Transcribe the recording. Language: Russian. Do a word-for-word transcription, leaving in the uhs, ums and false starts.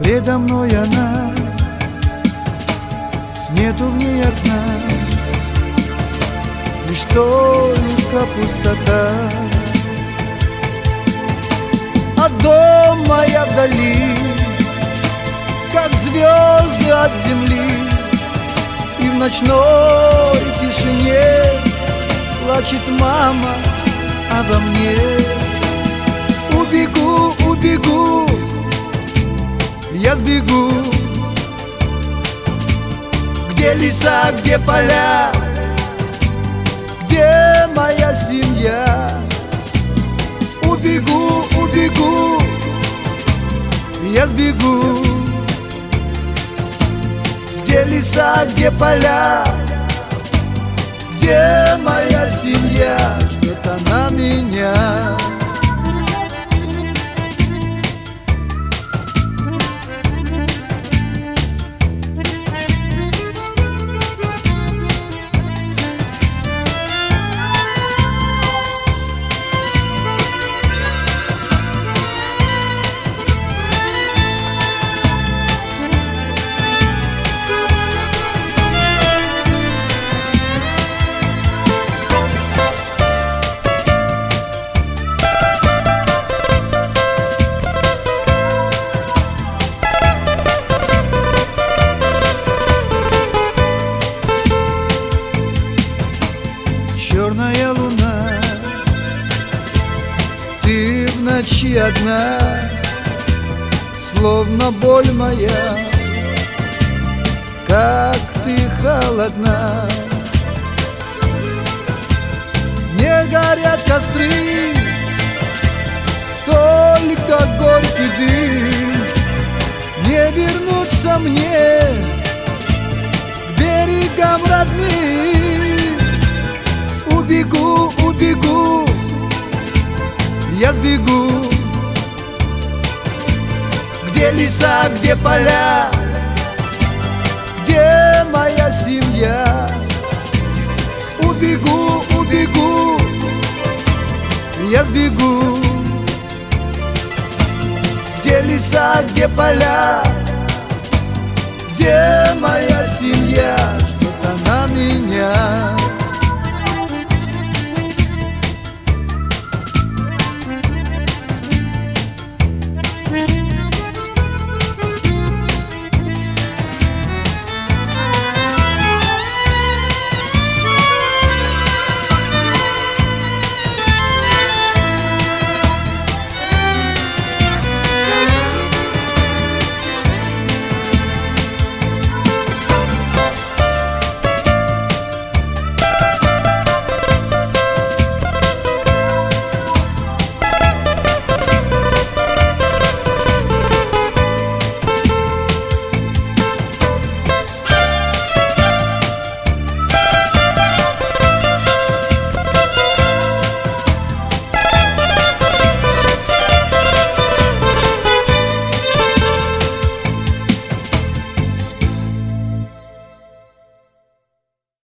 Предо мной она, нету в ней окна, лишь только пустота. А дом моя вдали, как звезды от земли, и в ночной тишине плачет мама обо мне. Убегу, убегу, я сбегу, где леса, где поля, где моя семья. Убегу, убегу, я сбегу, где леса, где поля, где моя семья. Ждет она меня. Черная луна, ты в ночи одна, словно боль моя, как ты холодна. Не горят костры, только горький дым. Не вернуться мне к берегам родным. Убегу, убегу, я сбегу, где леса, где поля, где моя семья. Убегу, убегу, я сбегу, где леса, где поля, где моя семья. Ждет она меня.